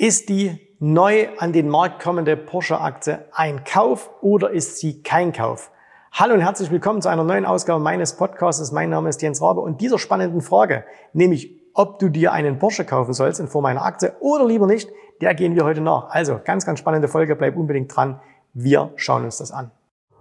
Ist die neu an den Markt kommende Porsche-Aktie ein Kauf oder ist sie kein Kauf? Hallo und herzlich willkommen zu einer neuen Ausgabe meines Podcasts. Mein Name ist Jens Rabe und dieser spannenden Frage, nämlich ob du dir einen Porsche kaufen sollst in Form einer Aktie oder lieber nicht, der gehen wir heute nach. Also ganz spannende Folge, bleib unbedingt dran. Wir schauen uns das an.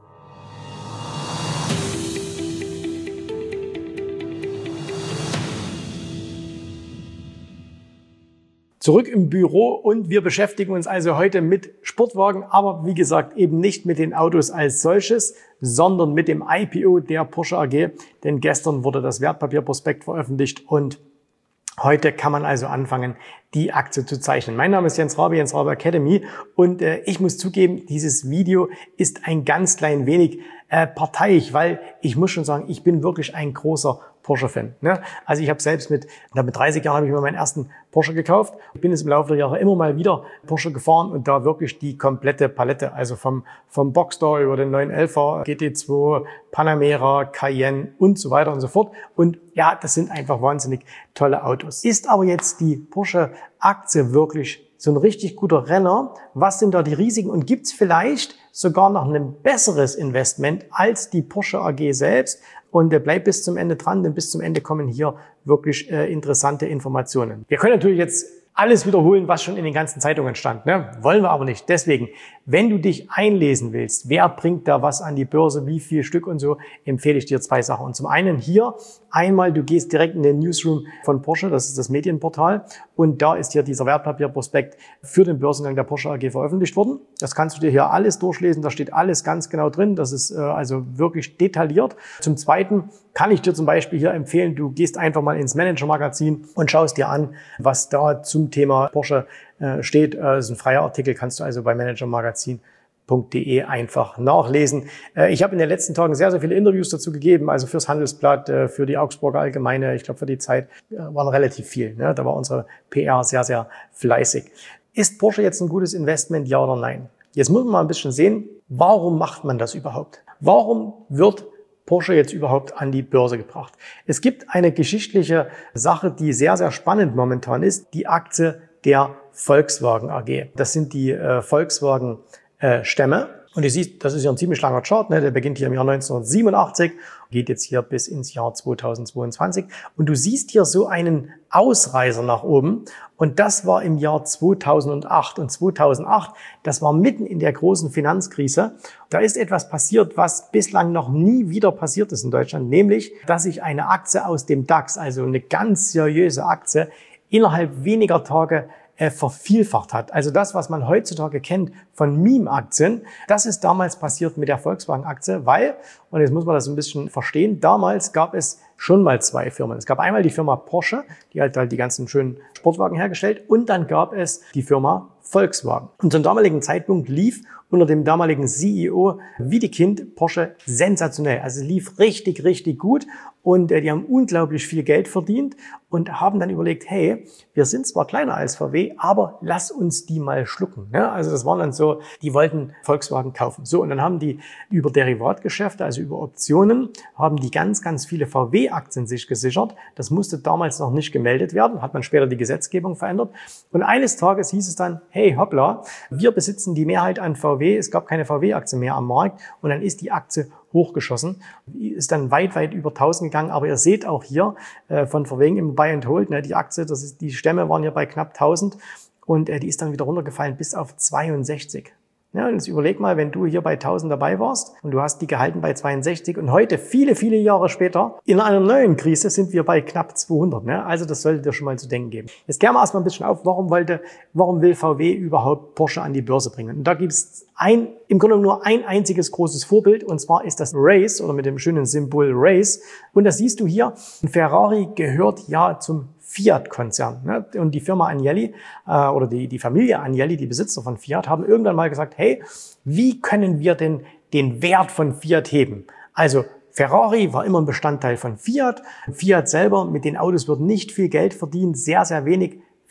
Zurück im Büro und wir beschäftigen uns also heute mit Sportwagen, aber wie gesagt eben nicht mit den Autos als solches, sondern mit dem IPO der Porsche AG, denn gestern wurde das Wertpapierprospekt veröffentlicht und heute kann man also anfangen, die Aktie zu zeichnen. Mein Name ist Jens Rabe Academy und ich muss zugeben, dieses Video ist ein ganz klein wenig parteiisch, weil ich muss schon sagen, ich bin wirklich ein großer Porsche-Fan. Ne? Also ich habe selbst mit 30 Jahren habe ich mir meinen ersten Porsche gekauft. Ich bin jetzt im Laufe der Jahre immer mal wieder Porsche gefahren und da wirklich die komplette Palette, also vom Boxster über den 911er, GT2, Panamera, Cayenne und so weiter und so fort. Und ja, das sind einfach wahnsinnig tolle Autos. Ist aber jetzt die Porsche-Aktie wirklich so ein richtig guter Renner? Was sind da die Risiken und gibt's vielleicht sogar noch ein besseres Investment als die Porsche AG selbst? Und bleib bis zum Ende dran, denn bis zum Ende kommen hier wirklich interessante Informationen. Wir können natürlich jetzt alles wiederholen, was schon in den ganzen Zeitungen stand. Ne? Wollen wir aber nicht. Deswegen, wenn du dich einlesen willst, wer bringt da was an die Börse, wie viel Stück und so, empfehle ich dir zwei Sachen. Und zum einen hier einmal, du gehst direkt in den Newsroom von Porsche, das ist das Medienportal, und da ist hier dieser Wertpapierprospekt für den Börsengang der Porsche AG veröffentlicht worden. Das kannst du dir hier alles durchlesen, da steht alles ganz genau drin, das ist also wirklich detailliert. Zum Zweiten kann ich dir zum Beispiel hier empfehlen, du gehst einfach mal ins Manager-Magazin und schaust dir an, was da zum Thema Porsche steht. Das ist ein freier Artikel, kannst du also bei managermagazin.de einfach nachlesen. Ich habe in den letzten Tagen sehr viele Interviews dazu gegeben, also fürs Handelsblatt, für die Augsburger Allgemeine, ich glaube für die Zeit waren relativ viel. Ne? Da war unsere PR sehr fleißig. Ist Porsche jetzt ein gutes Investment, ja oder nein? Jetzt muss man mal ein bisschen sehen, warum macht man das überhaupt? Warum wird Porsche jetzt überhaupt an die Börse gebracht? Es gibt eine geschichtliche Sache, die sehr spannend momentan ist, die Aktie der Volkswagen AG. Das sind die Volkswagen Stämme. Und ihr seht, das ist ja ein ziemlich langer Chart, ne? Der beginnt hier im Jahr 1987, geht jetzt hier bis ins Jahr 2022. Und du siehst hier so einen Ausreißer nach oben. Und das war im Jahr 2008. Und 2008, das war mitten in der großen Finanzkrise. Da ist etwas passiert, was bislang noch nie wieder passiert ist in Deutschland, nämlich, dass sich eine Aktie aus dem DAX, also eine ganz seriöse Aktie, innerhalb weniger Tage vervielfacht hat. Also das, was man heutzutage kennt von Meme-Aktien, das ist damals passiert mit der Volkswagen-Aktie, weil, und jetzt muss man das ein bisschen verstehen, damals gab es schon mal zwei Firmen. Es gab einmal die Firma Porsche, die hat halt die ganzen schönen Sportwagen hergestellt, und dann gab es die Firma Volkswagen. Und zum damaligen Zeitpunkt lief unter dem damaligen CEO Wiedekind Porsche sensationell. Also es lief richtig gut und die haben unglaublich viel Geld verdient und haben dann überlegt, hey, wir sind zwar kleiner als VW, aber lass uns die mal schlucken. Ja, also das waren dann so, die wollten Volkswagen kaufen. So, und dann haben die über Derivatgeschäfte, also über Optionen, haben die ganz viele VW-Aktien sich gesichert. Das musste damals noch nicht gemeldet werden, hat man später die Gesetzgebung verändert. Und eines Tages hieß es dann, hey, hoppla, wir besitzen die Mehrheit an VW, es gab keine VW-Aktie mehr am Markt und dann ist die Aktie hochgeschossen, ist dann weit über 1000 gegangen, aber ihr seht auch hier von wegen im Buy and Hold, ne, die Aktie, die Stämme waren hier bei knapp 1000 und die ist dann wieder runtergefallen bis auf 62. Ja, und jetzt überleg mal, wenn du hier bei 1000 dabei warst und du hast die gehalten bei 62 und heute, viele Jahre später, in einer neuen Krise sind wir bei knapp 200. Ne? Also das sollte dir schon mal zu denken geben. Jetzt klären wir erstmal ein bisschen auf, warum will VW überhaupt Porsche an die Börse bringen? Und da gibt es im Grunde nur ein einziges großes Vorbild, und zwar ist das Race oder mit dem schönen Symbol Race. Und das siehst du hier, Ferrari gehört ja zum Fiat-Konzern. Ne? Und die Firma Agnelli oder die Familie Agnelli, die Besitzer von Fiat, haben irgendwann mal gesagt, hey, wie können wir denn den Wert von Fiat heben? Also Ferrari war immer ein Bestandteil von Fiat. Fiat selber, mit den Autos wird nicht viel Geld verdient, sehr wenig.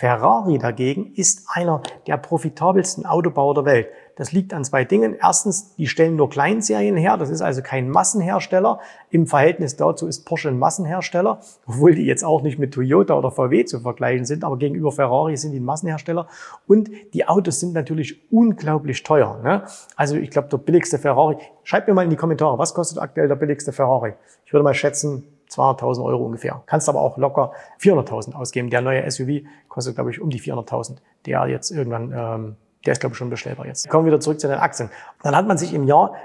Ferrari dagegen ist einer der profitabelsten Autobauer der Welt. Das liegt an zwei Dingen. Erstens, die stellen nur Kleinserien her. Das ist also kein Massenhersteller. Im Verhältnis dazu ist Porsche ein Massenhersteller, obwohl die jetzt auch nicht mit Toyota oder VW zu vergleichen sind. Aber gegenüber Ferrari sind die ein Massenhersteller. Und die Autos sind natürlich unglaublich teuer, ne? Also ich glaube, der billigste Ferrari, schreibt mir mal in die Kommentare, was kostet aktuell der billigste Ferrari? Ich würde mal schätzen, 200.000 Euro ungefähr. Kannst aber auch locker 400.000 ausgeben. Der neue SUV kostet, glaube ich, um die 400.000. Der jetzt irgendwann, der ist, glaube ich, schon bestellbar jetzt. Kommen wir wieder zurück zu den Aktien. Dann hat man sich im Jahr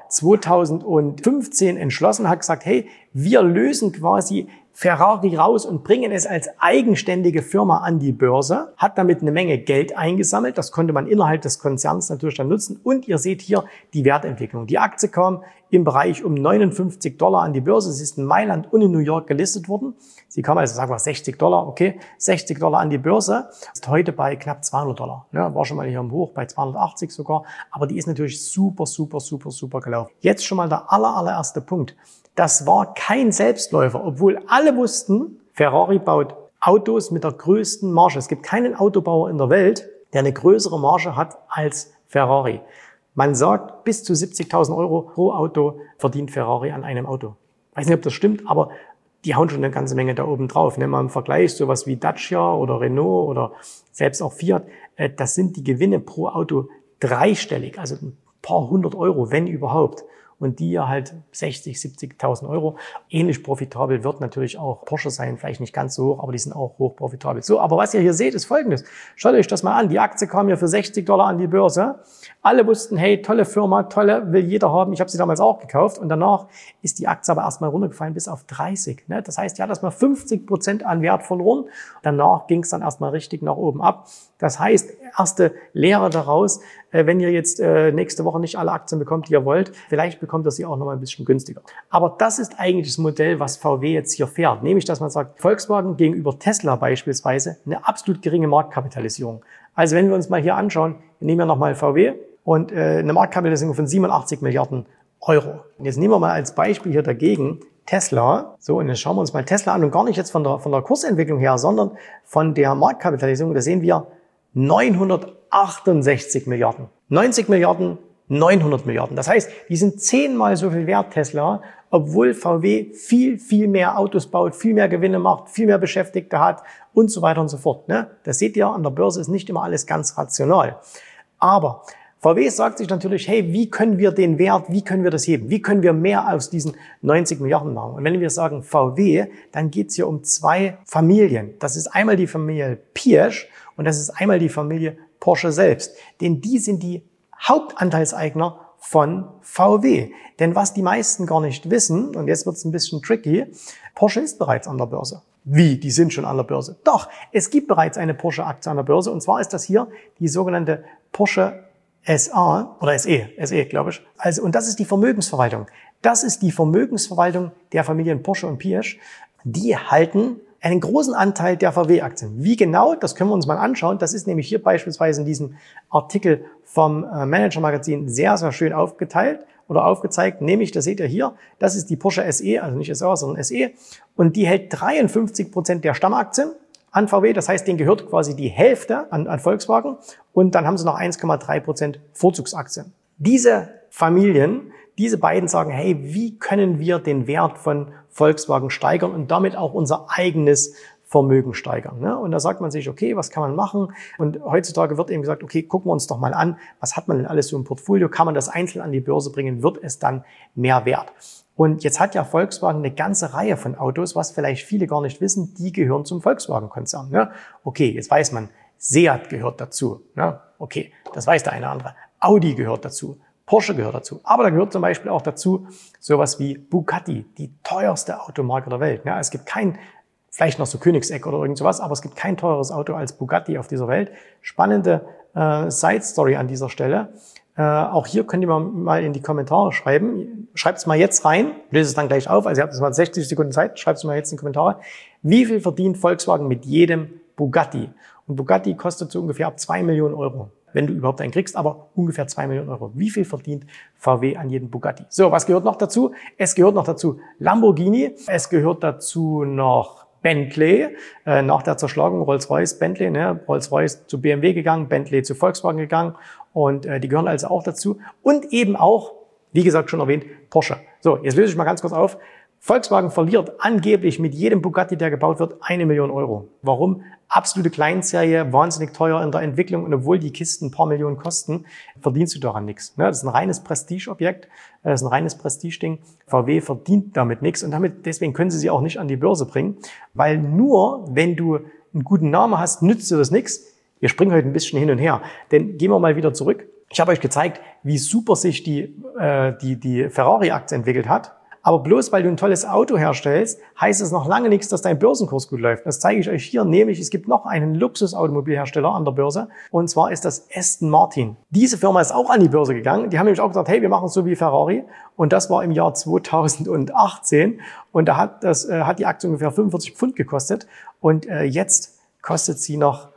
2015 entschlossen, hat gesagt, hey, wir lösen quasi Ferrari raus und bringen es als eigenständige Firma an die Börse, hat damit eine Menge Geld eingesammelt. Das konnte man innerhalb des Konzerns natürlich dann nutzen. Und ihr seht hier die Wertentwicklung. Die Aktie kam im Bereich um $59 an die Börse. Sie ist in Mailand und in New York gelistet worden. Sie kam also, sagen wir, $60, okay, $60 an die Börse. Ist heute bei knapp $200. Ja, war schon mal hier im Hoch bei 280 sogar. Aber die ist natürlich super gelaufen. Jetzt schon mal der allererste Punkt. Das war kein Selbstläufer, obwohl alle wussten, Ferrari baut Autos mit der größten Marge. Es gibt keinen Autobauer in der Welt, der eine größere Marge hat als Ferrari. Man sagt, bis zu 70.000 Euro pro Auto verdient Ferrari an einem Auto. Ich weiß nicht, ob das stimmt, aber die hauen schon eine ganze Menge da oben drauf. Nehmen wir im Vergleich sowas wie Dacia oder Renault oder selbst auch Fiat. Das sind die Gewinne pro Auto dreistellig, also ein paar hundert Euro, wenn überhaupt. Und die halt 60.000, 70.000 Euro. Ähnlich profitabel wird natürlich auch Porsche sein, vielleicht nicht ganz so hoch, aber die sind auch hoch profitabel. So, aber was ihr hier seht, ist Folgendes. Schaut euch das mal an. Die Aktie kam hier für $60 an die Börse. Alle wussten, hey, tolle Firma, tolle, will jeder haben. Ich habe sie damals auch gekauft. Und danach ist die Aktie aber erstmal runtergefallen bis auf 30. Ne? Das heißt, die hat erstmal 50% an Wert verloren. Danach ging es dann erstmal richtig nach oben ab. Das heißt, erste Lehre daraus, wenn ihr jetzt nächste Woche nicht alle Aktien bekommt, die ihr wollt, vielleicht bekommt ihr sie auch noch mal ein bisschen günstiger. Aber das ist eigentlich das Modell, was VW jetzt hier fährt. Nämlich, dass man sagt, Volkswagen gegenüber Tesla beispielsweise eine absolut geringe Marktkapitalisierung. Also wenn wir uns mal hier anschauen, wir nehmen ja nochmal VW und eine Marktkapitalisierung von 87 Milliarden Euro. Und jetzt nehmen wir mal als Beispiel hier dagegen Tesla. So, und jetzt schauen wir uns mal Tesla an und gar nicht jetzt von der Kursentwicklung her, sondern von der Marktkapitalisierung. Da sehen wir 968 Milliarden. 90 Milliarden, 900 Milliarden. Das heißt, die sind 10-mal so viel wert, Tesla, obwohl VW viel mehr Autos baut, viel mehr Gewinne macht, viel mehr Beschäftigte hat und so weiter und so fort. Ne? Das seht ihr, an der Börse ist nicht immer alles ganz rational. Aber VW sagt sich natürlich, hey, wie können wir den Wert, wie können wir das heben? Wie können wir mehr aus diesen 90 Milliarden machen? Und wenn wir sagen VW, dann geht es hier um zwei Familien. Das ist einmal die Familie Piëch und das ist einmal die Familie Porsche selbst. Denn die sind die Hauptanteilseigner von VW. Denn was die meisten gar nicht wissen, und jetzt wird es ein bisschen tricky, Porsche ist bereits an der Börse. Wie? Die sind schon an der Börse. Doch, es gibt bereits eine Porsche-Aktie an der Börse. Und zwar ist das hier die sogenannte Porsche SA oder SE, glaube ich. Also, und das ist die Vermögensverwaltung. Das ist die Vermögensverwaltung der Familien Porsche und Piëch. Die halten einen großen Anteil der VW-Aktien. Wie genau, das können wir uns mal anschauen. Das ist nämlich hier beispielsweise in diesem Artikel vom Manager-Magazin sehr schön aufgeteilt oder aufgezeigt. Nämlich, das seht ihr hier, das ist die Porsche SE, also nicht SA, sondern SE. Und die hält 53% der Stammaktien an VW. Das heißt, denen gehört quasi die Hälfte an Volkswagen. Und dann haben sie noch 1,3% Vorzugsaktien. Diese Familien, diese beiden sagen, hey, wie können wir den Wert von Volkswagen steigern und damit auch unser eigenes Vermögen steigern. Ne? Und da sagt man sich, okay, was kann man machen? Und heutzutage wird eben gesagt, okay, gucken wir uns doch mal an, was hat man denn alles so im Portfolio? Kann man das einzeln an die Börse bringen? Wird es dann mehr wert? Und jetzt hat ja Volkswagen eine ganze Reihe von Autos, was vielleicht viele gar nicht wissen, die gehören zum Volkswagen-Konzern. Ne? Okay, jetzt weiß man, Seat gehört dazu. Ne? Okay, das weiß der eine oder andere. Audi gehört dazu. Porsche gehört dazu. Aber da gehört zum Beispiel auch dazu sowas wie Bugatti, die teuerste Automarke der Welt. Ja, es gibt kein, vielleicht noch so Koenigsegg oder irgend sowas, aber es gibt kein teures Auto als Bugatti auf dieser Welt. Spannende Side-Story an dieser Stelle. Auch hier könnt ihr mal in die Kommentare schreiben. Schreibt es mal jetzt rein, löse es dann gleich auf. Also ihr habt jetzt mal 60 Sekunden Zeit, schreibt es mal jetzt in die Kommentare. Wie viel verdient Volkswagen mit jedem Bugatti? Und Bugatti kostet so ungefähr ab 2 Millionen Euro. Wenn du überhaupt einen kriegst, aber ungefähr 2 Millionen Euro. Wie viel verdient VW an jedem Bugatti? So, was gehört noch dazu? Es gehört noch dazu Lamborghini, es gehört dazu noch Bentley, nach der Zerschlagung Rolls-Royce, Bentley, ne? Rolls-Royce zu BMW gegangen, Bentley zu Volkswagen gegangen und die gehören also auch dazu. Und eben auch, wie gesagt, schon erwähnt, Porsche. So, jetzt löse ich mal ganz kurz auf. Volkswagen verliert angeblich mit jedem Bugatti, der gebaut wird, 1 Million Euro. Warum? Absolute Kleinserie, wahnsinnig teuer in der Entwicklung und obwohl die Kisten ein paar Millionen kosten, verdienst du daran nichts. Das ist ein reines Prestigeobjekt, das ist ein reines Prestigeding. VW verdient damit nichts und deswegen können sie auch nicht an die Börse bringen, weil nur wenn du einen guten Namen hast, nützt dir das nichts. Wir springen heute ein bisschen hin und her, denn gehen wir mal wieder zurück. Ich habe euch gezeigt, wie super sich die Ferrari-Aktie entwickelt hat. Aber bloß weil du ein tolles Auto herstellst, heißt es noch lange nichts, dass dein Börsenkurs gut läuft. Das zeige ich euch hier, nämlich es gibt noch einen Luxusautomobilhersteller an der Börse und zwar ist das Aston Martin. Diese Firma ist auch an die Börse gegangen. Die haben nämlich auch gesagt, hey, wir machen es so wie Ferrari und das war im Jahr 2018 und da hat die Aktie ungefähr 45 Pfund gekostet und jetzt kostet sie noch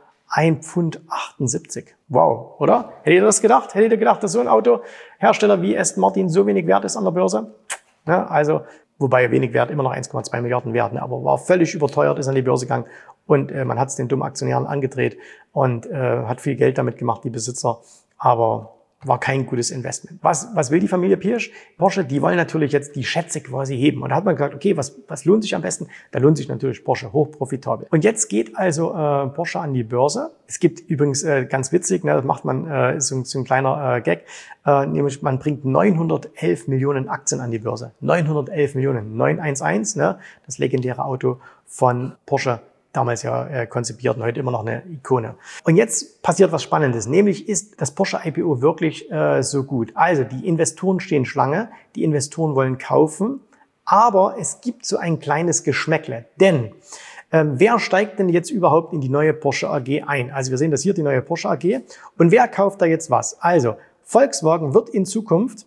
1,78 Pfund. Wow, oder? Hättet ihr das gedacht? Hättet ihr gedacht, dass so ein Autohersteller wie Aston Martin so wenig wert ist an der Börse? Ja, also, wobei wenig wert, immer noch 1,2 Milliarden wert, aber war völlig überteuert, ist an die Börse gegangen und man hat es den dummen Aktionären angedreht und hat viel Geld damit gemacht, die Besitzer, aber war kein gutes Investment. Was will die Familie Pirsch? Porsche, die wollen natürlich jetzt die Schätze quasi heben. Und da hat man gesagt, okay, was lohnt sich am besten? Da lohnt sich natürlich Porsche, hochprofitabel. Und jetzt geht also Porsche an die Börse. Es gibt übrigens ganz witzig, ne, das macht man, ist so ein kleiner Gag, nämlich man bringt 911 Millionen Aktien an die Börse. 911 Millionen, 911, ne, das legendäre Auto von Porsche. Damals ja konzipiert und heute immer noch eine Ikone. Und jetzt passiert was Spannendes, nämlich ist das Porsche IPO wirklich so gut. Also die Investoren stehen Schlange, die Investoren wollen kaufen, aber es gibt so ein kleines Geschmäckle. Denn wer steigt denn jetzt überhaupt in die neue Porsche AG ein? Also wir sehen das hier, die neue Porsche AG. Und wer kauft da jetzt was? Also Volkswagen wird in Zukunft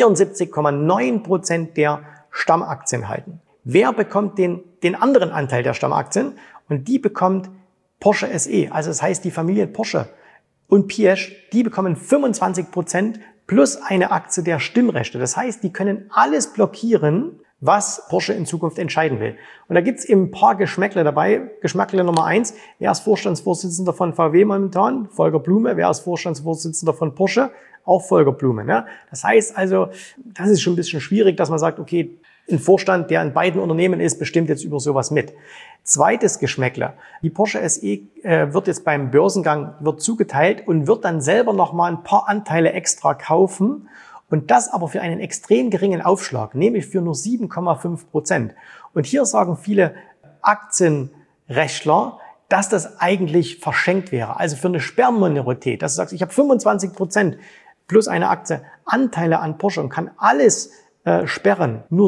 74,9% der Stammaktien halten. Wer bekommt den anderen Anteil der Stammaktien? Und die bekommt Porsche SE. Also das heißt, die Familien Porsche und Pirsch, die bekommen 25% plus eine Aktie der Stimmrechte. Das heißt, die können alles blockieren, was Porsche in Zukunft entscheiden will. Und da gibt's eben ein paar Geschmäckle dabei. Geschmäckle Nummer 1, wer ist Vorstandsvorsitzender von VW momentan? Volker Blume. Wer ist Vorstandsvorsitzender von Porsche? Auch Volker Blume. Ne? Das heißt also, das ist schon ein bisschen schwierig, dass man sagt, okay, ein Vorstand, der in beiden Unternehmen ist, bestimmt jetzt über sowas mit. Zweites Geschmäckle. Die Porsche SE wird jetzt beim Börsengang zugeteilt und wird dann selber nochmal ein paar Anteile extra kaufen und das aber für einen extrem geringen Aufschlag, nämlich für nur 7,5%. Und hier sagen viele Aktienrechtler, dass das eigentlich verschenkt wäre. Also für eine Sperrminorität, dass du sagst, ich habe 25% plus eine Aktie Anteile an Porsche und kann alles sperren. Nur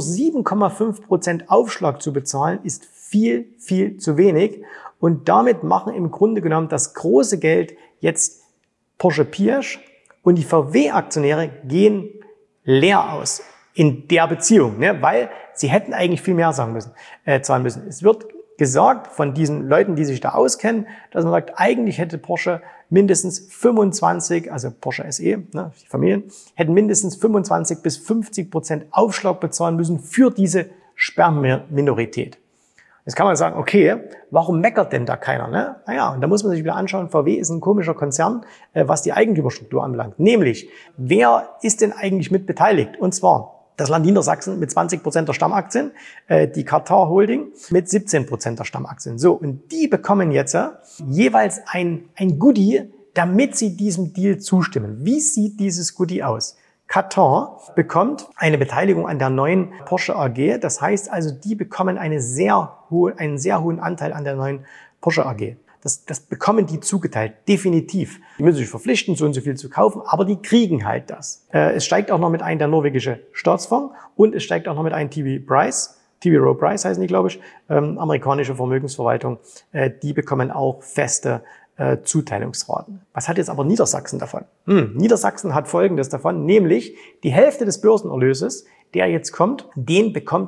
7,5% Aufschlag zu bezahlen, ist viel, viel zu wenig. Und damit machen im Grunde genommen das große Geld jetzt Porsche Pirsch und die VW-Aktionäre gehen leer aus in der Beziehung, ne? Weil sie hätten eigentlich viel mehr zahlen müssen. Es wird gesagt von diesen Leuten, die sich da auskennen, dass man sagt, eigentlich hätte Porsche mindestens 25, also Porsche SE, ne, die Familien, hätten mindestens 25 bis 50% Aufschlag bezahlen müssen für diese Sperrminorität. Jetzt kann man sagen, okay, warum meckert denn da keiner? Ne? Naja, und da muss man sich wieder anschauen, VW ist ein komischer Konzern, was die Eigentümerstruktur anbelangt. Nämlich, wer ist denn eigentlich mit beteiligt? Und zwar das Land Niedersachsen mit 20% der Stammaktien, die Qatar Holding mit 17% der Stammaktien. So, und die bekommen jetzt jeweils ein Goodie, damit sie diesem Deal zustimmen. Wie sieht dieses Goodie aus? Qatar bekommt eine Beteiligung an der neuen Porsche AG. Das heißt also, die bekommen einen sehr hohen Anteil an der neuen Porsche AG. Das bekommen die zugeteilt, definitiv. Die müssen sich verpflichten, so und so viel zu kaufen, aber die kriegen halt das. Es steigt auch noch mit ein der norwegische Staatsfonds und es steigt auch noch mit ein T. Rowe Price heißen die, glaube ich, amerikanische Vermögensverwaltung. Die bekommen auch feste Zuteilungsraten. Was hat jetzt aber Niedersachsen davon? Niedersachsen hat Folgendes davon, nämlich die Hälfte des Börsenerlöses, der jetzt kommt, den bekommen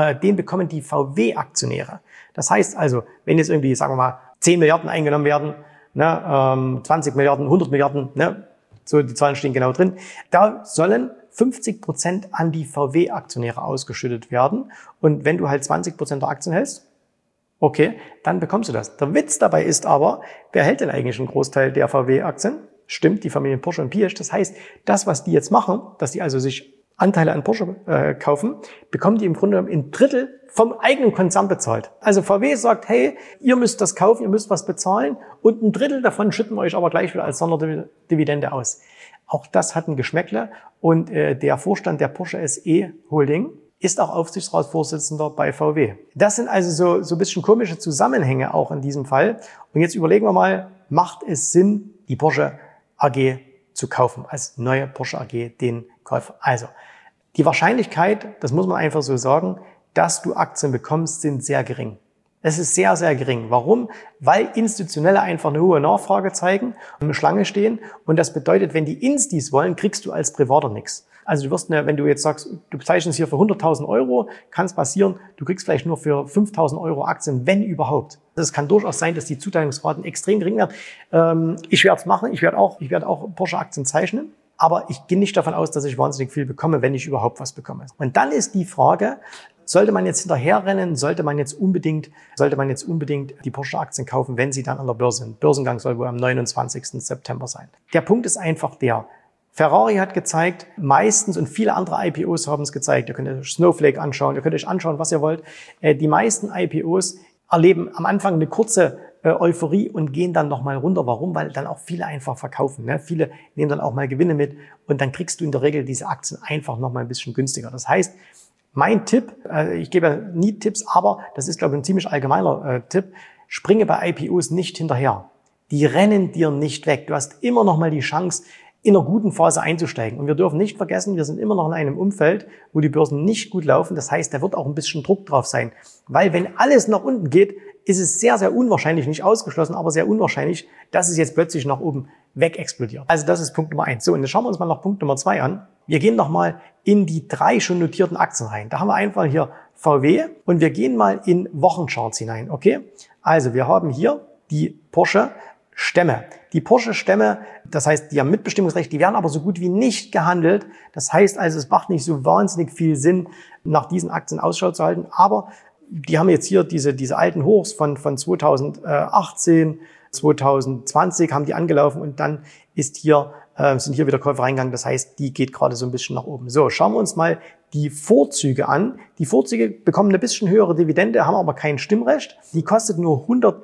die VW-Aktionäre. Das heißt also, wenn jetzt irgendwie, sagen wir mal, 10 Milliarden eingenommen werden, ne, 20 Milliarden, 100 Milliarden, ne, so die Zahlen stehen genau drin, da sollen 50% an die VW-Aktionäre ausgeschüttet werden. Und wenn du halt 20% der Aktien hältst, Okay, dann bekommst du das. Der Witz dabei ist aber, wer hält denn eigentlich einen Großteil der VW-Aktien? Stimmt, die Familien Porsche und Piëch. Das heißt, das, was die jetzt machen, dass die also sich Anteile an Porsche kaufen, bekommen die im Grunde genommen ein Drittel vom eigenen Konzern bezahlt. Also VW sagt, hey, ihr müsst das kaufen, ihr müsst was bezahlen und ein Drittel davon schütten wir euch aber gleich wieder als Sonderdividende aus. Auch das hat ein Geschmäckle und der Vorstand der Porsche SE Holding ist auch Aufsichtsratsvorsitzender bei VW. Das sind also so ein bisschen komische Zusammenhänge auch in diesem Fall. Und jetzt überlegen wir mal, macht es Sinn, die Porsche AG zu kaufen, als neue Porsche AG den Käufer? Also, die Wahrscheinlichkeit, das muss man einfach so sagen, dass du Aktien bekommst, sind sehr gering. Es ist sehr, sehr gering. Warum? Weil Institutionelle einfach eine hohe Nachfrage zeigen und eine Schlange stehen. Und das bedeutet, wenn die Instis wollen, kriegst du als Privater nichts. Also du wirst, wenn du jetzt sagst, du zeichnest hier für 100.000 Euro, kann es passieren, du kriegst vielleicht nur für 5.000 Euro Aktien, wenn überhaupt. Es kann durchaus sein, dass die Zuteilungsraten extrem gering werden. Ich werde es machen, ich werde auch Porsche-Aktien zeichnen. Aber ich gehe nicht davon aus, dass ich wahnsinnig viel bekomme, wenn ich überhaupt was bekomme. Und dann ist die Frage, sollte man jetzt hinterherrennen, sollte man jetzt unbedingt die Porsche-Aktien kaufen, wenn sie dann an der Börse sind. Börsengang soll wohl am 29. September sein. Der Punkt ist einfach der, Ferrari hat gezeigt, meistens, und viele andere IPOs haben es gezeigt, ihr könnt euch Snowflake anschauen, ihr könnt euch anschauen, was ihr wollt, die meisten IPOs erleben am Anfang eine kurze Euphorie und gehen dann nochmal runter. Warum? Weil dann auch viele einfach verkaufen. Ne? Viele nehmen dann auch mal Gewinne mit und dann kriegst du in der Regel diese Aktien einfach nochmal ein bisschen günstiger. Das heißt, mein Tipp, ich gebe ja nie Tipps, aber das ist, glaube ich, ein ziemlich allgemeiner Tipp, springe bei IPOs nicht hinterher. Die rennen dir nicht weg. Du hast immer noch mal die Chance, in einer guten Phase einzusteigen. Und wir dürfen nicht vergessen, wir sind immer noch in einem Umfeld, wo die Börsen nicht gut laufen. Das heißt, da wird auch ein bisschen Druck drauf sein. Weil wenn alles nach unten geht, ist es sehr, sehr unwahrscheinlich, nicht ausgeschlossen, aber sehr unwahrscheinlich, dass es jetzt plötzlich nach oben weg explodiert. Also das ist Punkt Nummer 1. So, und jetzt schauen wir uns mal noch Punkt Nummer 2 an. Wir gehen noch mal in die 3 schon notierten Aktien rein. Da haben wir einfach hier VW und wir gehen mal in Wochencharts hinein. Okay? Also wir haben hier die Porsche Stämme. Die Porsche-Stämme, das heißt, die haben Mitbestimmungsrecht, die werden aber so gut wie nicht gehandelt. Das heißt also, es macht nicht so wahnsinnig viel Sinn, nach diesen Aktien Ausschau zu halten. Aber die haben jetzt hier diese alten Hochs von 2018, 2020 haben die angelaufen und dann sind hier wieder Käufer reingegangen. Das heißt, die geht gerade so ein bisschen nach oben. So, schauen wir uns mal die Vorzüge an. Die Vorzüge bekommen eine bisschen höhere Dividende, haben aber kein Stimmrecht. Die kostet nur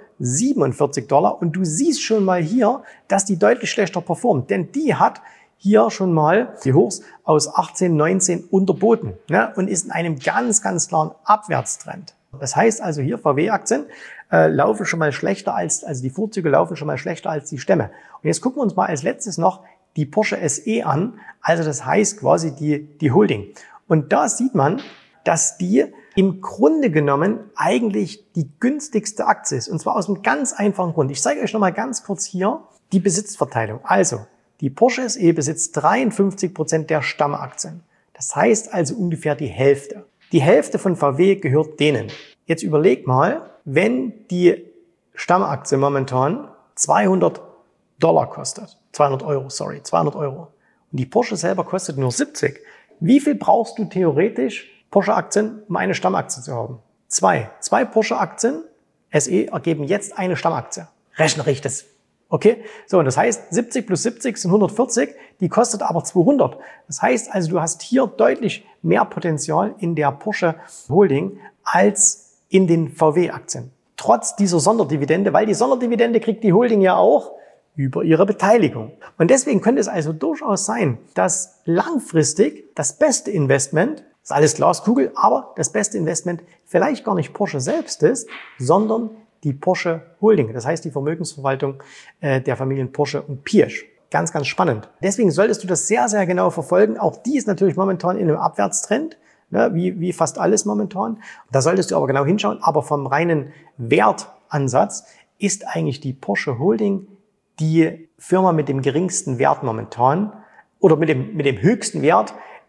$147 und du siehst schon mal hier, dass die deutlich schlechter performt, denn die hat hier schon mal die Hochs aus 18, 19 unterboten, ne, und ist in einem ganz, ganz klaren Abwärtstrend. Das heißt also hier VW-Aktien laufen schon mal schlechter also die Vorzüge laufen schon mal schlechter als die Stämme. Und jetzt gucken wir uns mal als letztes noch die Porsche SE an, also das heißt quasi die Holding. Und da sieht man, dass die im Grunde genommen eigentlich die günstigste Aktie ist. Und zwar aus einem ganz einfachen Grund. Ich zeige euch nochmal ganz kurz hier die Besitzverteilung. Also, die Porsche SE besitzt 53% der Stammaktien. Das heißt also ungefähr die Hälfte. Die Hälfte von VW gehört denen. Jetzt überleg mal, wenn die Stammaktie momentan $200 kostet. 200 Euro. Und die Porsche selber kostet nur 70. Wie viel brauchst du theoretisch Porsche-Aktien, um eine Stammaktie zu haben? 2. 2 Porsche-Aktien SE ergeben jetzt eine Stammaktie. Rechne ich das. Okay? So, und das heißt, 70 plus 70 sind 140, die kostet aber 200. Das heißt also, du hast hier deutlich mehr Potenzial in der Porsche Holding als in den VW-Aktien. Trotz dieser Sonderdividende, weil die Sonderdividende kriegt die Holding ja auch über ihre Beteiligung. Und deswegen könnte es also durchaus sein, dass langfristig das beste Investment, ist alles Glaskugel, aber das beste Investment vielleicht gar nicht Porsche selbst ist, sondern die Porsche Holding. Das heißt die Vermögensverwaltung der Familien Porsche und Piëch. Ganz, ganz spannend. Deswegen solltest du das sehr, sehr genau verfolgen. Auch die ist natürlich momentan in einem Abwärtstrend, ne, wie fast alles momentan. Da solltest du aber genau hinschauen. Aber vom reinen Wertansatz ist eigentlich die Porsche Holding die Firma mit dem geringsten Wert momentan oder mit dem höchsten Wert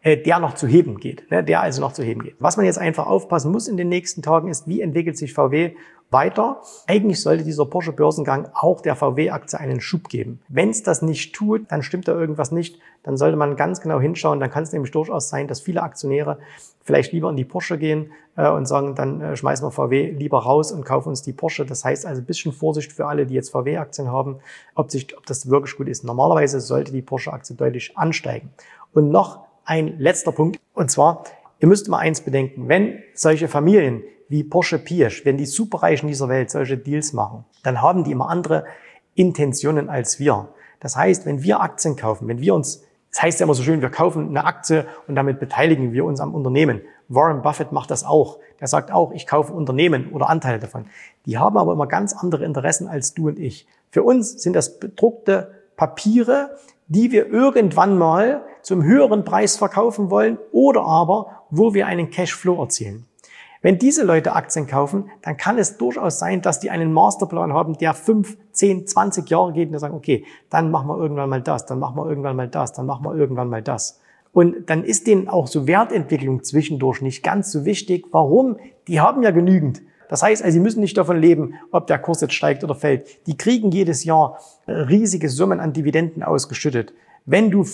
der noch zu heben geht. Ne? Der also noch zu heben geht. Was man jetzt einfach aufpassen muss in den nächsten Tagen ist, wie entwickelt sich VW weiter. Eigentlich sollte dieser Porsche-Börsengang auch der VW-Aktie einen Schub geben. Wenn es das nicht tut, dann stimmt da irgendwas nicht. Dann sollte man ganz genau hinschauen. Dann kann es nämlich durchaus sein, dass viele Aktionäre vielleicht lieber in die Porsche gehen und sagen, dann schmeißen wir VW lieber raus und kaufen uns die Porsche. Das heißt also ein bisschen Vorsicht für alle, die jetzt VW-Aktien haben, ob das wirklich gut ist. Normalerweise sollte die Porsche-Aktie deutlich ansteigen. Und noch ein letzter Punkt, und zwar, ihr müsst mal eins bedenken, wenn solche Familien wie Porsche Piëch, wenn die Superreichen dieser Welt solche Deals machen, dann haben die immer andere Intentionen als wir. Das heißt, wenn wir Aktien kaufen, das heißt ja immer so schön, wir kaufen eine Aktie und damit beteiligen wir uns am Unternehmen. Warren Buffett macht das auch. Der sagt auch, ich kaufe Unternehmen oder Anteile davon. Die haben aber immer ganz andere Interessen als du und ich. Für uns sind das bedruckte Papiere, die wir irgendwann mal zum höheren Preis verkaufen wollen oder aber, wo wir einen Cashflow erzielen. Wenn diese Leute Aktien kaufen, dann kann es durchaus sein, dass die einen Masterplan haben, der 5, 10, 20 Jahre geht und die sagen, okay, dann machen wir irgendwann mal das, dann machen wir irgendwann mal das, dann machen wir irgendwann mal das. Und dann ist denen auch so Wertentwicklung zwischendurch nicht ganz so wichtig. Warum? Die haben ja genügend. Das heißt, also sie müssen nicht davon leben, ob der Kurs jetzt steigt oder fällt. Die kriegen jedes Jahr riesige Summen an Dividenden ausgeschüttet. Wenn du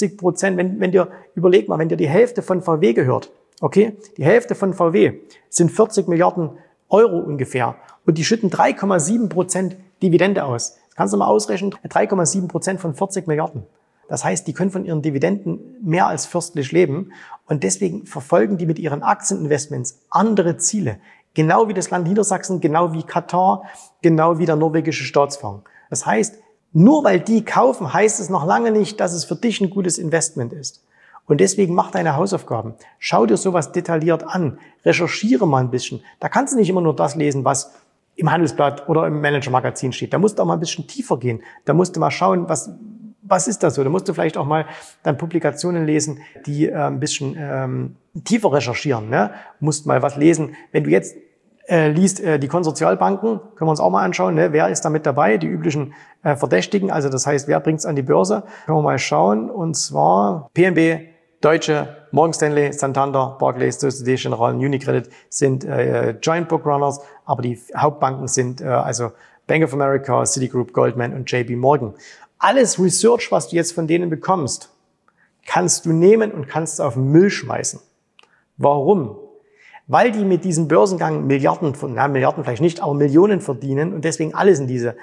50%, wenn dir die Hälfte von VW gehört, okay, die Hälfte von VW sind 40 Milliarden Euro ungefähr und die schütten 3,7% Dividende aus. Das kannst du mal ausrechnen, 3,7% von 40 Milliarden. Das heißt, die können von ihren Dividenden mehr als fürstlich leben und deswegen verfolgen die mit ihren Aktieninvestments andere Ziele. Genau wie das Land Niedersachsen, genau wie Katar, genau wie der norwegische Staatsfonds. Das heißt, nur weil die kaufen, heißt es noch lange nicht, dass es für dich ein gutes Investment ist. Und deswegen mach deine Hausaufgaben. Schau dir sowas detailliert an. Recherchiere mal ein bisschen. Da kannst du nicht immer nur das lesen, was im Handelsblatt oder im Manager-Magazin steht. Da musst du auch mal ein bisschen tiefer gehen. Da musst du mal schauen, was ist das so? Da musst du vielleicht auch mal dann Publikationen lesen, die ein bisschen tiefer recherchieren. Ne? Musst mal was lesen. Wenn du jetzt liest die Konsortialbanken, können wir uns auch mal anschauen, ne? Wer ist da mit dabei? Die üblichen Verdächtigen, also das heißt, wer bringt's an die Börse? Können wir mal schauen, und zwar PNB, Deutsche, Morgan Stanley, Santander, Barclays, Société Générale, UniCredit sind Joint Bookrunners, aber die Hauptbanken sind also Bank of America, Citigroup, Goldman und JP Morgan. Alles Research, was du jetzt von denen bekommst, kannst du nehmen und kannst auf den Müll schmeißen. Warum? Weil die mit diesem Börsengang Milliarden vielleicht nicht, aber Millionen verdienen und deswegen alles in diese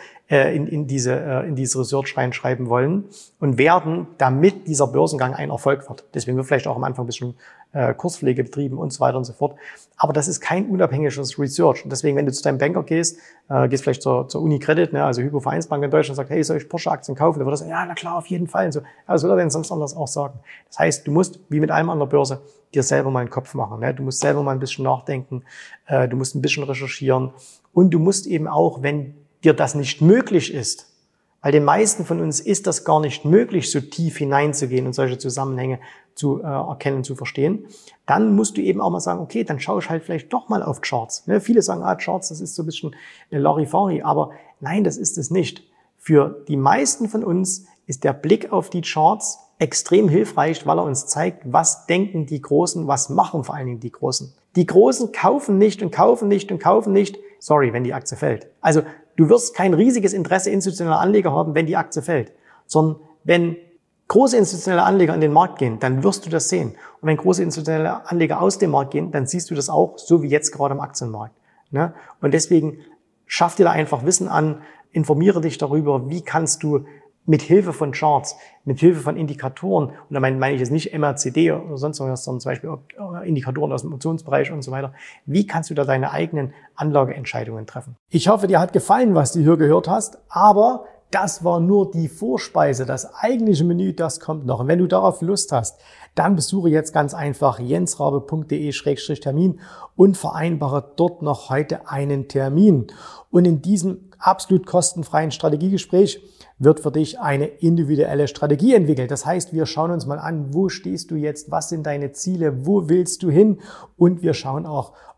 Research reinschreiben wollen und werden, damit dieser Börsengang ein Erfolg wird. Deswegen wird vielleicht auch am Anfang ein bisschen Kurspflege betrieben und so weiter und so fort. Aber das ist kein unabhängiges Research. Und deswegen, wenn du zu deinem Banker gehst vielleicht zur UniCredit, ne, also Hypo-Vereinsbank in Deutschland, und sagst, hey, soll ich Porsche-Aktien kaufen? Dann würde er sagen, ja, na klar, auf jeden Fall. Und so. Also würde er denn sonst anders auch sagen. Das heißt, du musst, wie mit allem an der Börse, dir selber mal einen Kopf machen. Ne? Du musst selber mal ein bisschen nachdenken, du musst ein bisschen recherchieren und du musst eben auch, wenn dir das nicht möglich ist, weil den meisten von uns ist das gar nicht möglich, so tief hineinzugehen und solche Zusammenhänge zu erkennen, zu verstehen, dann musst du eben auch mal sagen, okay, dann schaue ich halt vielleicht doch mal auf Charts. Ne? Viele sagen, Charts, das ist so ein bisschen Larifari, aber nein, das ist es nicht. Für die meisten von uns ist der Blick auf die Charts extrem hilfreich, weil er uns zeigt, was denken die Großen, was machen vor allen Dingen die Großen. Die Großen kaufen nicht und kaufen nicht und kaufen nicht, wenn die Aktie fällt. Also du wirst kein riesiges Interesse institutioneller Anleger haben, wenn die Aktie fällt, sondern wenn große institutionelle Anleger in den Markt gehen, dann wirst du das sehen. Und wenn große institutionelle Anleger aus dem Markt gehen, dann siehst du das auch, so wie jetzt gerade am Aktienmarkt. Ne? Und deswegen schaff dir da einfach Wissen an, informiere dich darüber, wie kannst du mit Hilfe von Charts, mit Hilfe von Indikatoren, und da meine ich jetzt nicht MACD oder sonst was, sondern zum Beispiel Indikatoren aus dem Optionsbereich und so weiter, wie kannst du da deine eigenen Anlageentscheidungen treffen? Ich hoffe, dir hat gefallen, was du hier gehört hast, aber das war nur die Vorspeise. Das eigentliche Menü, das kommt noch. Und wenn du darauf Lust hast, dann besuche jetzt ganz einfach jensrabe.de/termin und vereinbare dort noch heute einen Termin. Und in diesem absolut kostenfreien Strategiegespräch wird für dich eine individuelle Strategie entwickelt. Das heißt, wir schauen uns mal an, wo stehst du jetzt, was sind deine Ziele, wo willst du hin, und wir schauen auch,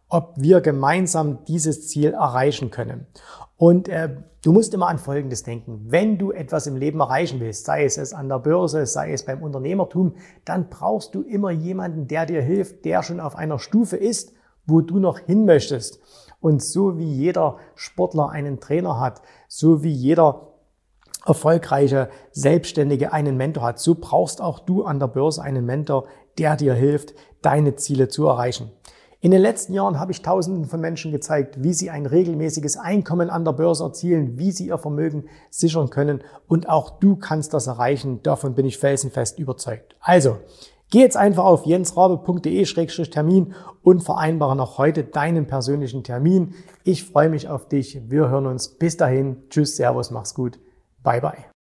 ob wir gemeinsam dieses Ziel erreichen können. Und du musst immer an Folgendes denken. Wenn du etwas im Leben erreichen willst, sei es an der Börse, sei es beim Unternehmertum, dann brauchst du immer jemanden, der dir hilft, der schon auf einer Stufe ist, wo du noch hin möchtest. Und so wie jeder Sportler einen Trainer hat, so wie jeder erfolgreiche Selbstständige einen Mentor hat, so brauchst auch du an der Börse einen Mentor, der dir hilft, deine Ziele zu erreichen. In den letzten Jahren habe ich Tausenden von Menschen gezeigt, wie sie ein regelmäßiges Einkommen an der Börse erzielen, wie sie ihr Vermögen sichern können, und auch du kannst das erreichen. Davon bin ich felsenfest überzeugt. Also, geh jetzt einfach auf jensrabe.de/termin und vereinbare noch heute deinen persönlichen Termin. Ich freue mich auf dich. Wir hören uns. Bis dahin. Tschüss, Servus, mach's gut. Bye, bye.